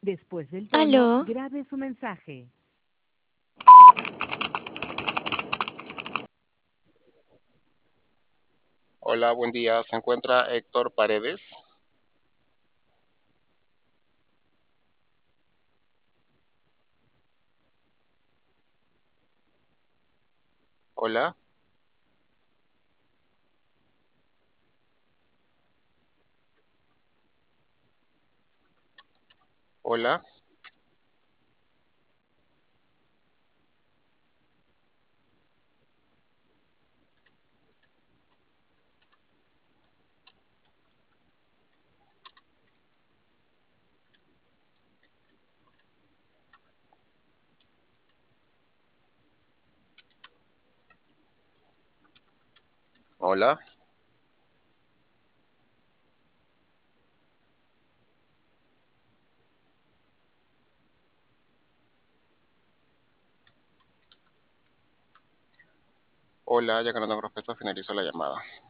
Después del tono, Aló, grabe su mensaje. Hola, buen día. ¿Se encuentra Héctor Paredes? Hola, hola, hola, hola. Ya que no tengo respuesta, finalizo la llamada.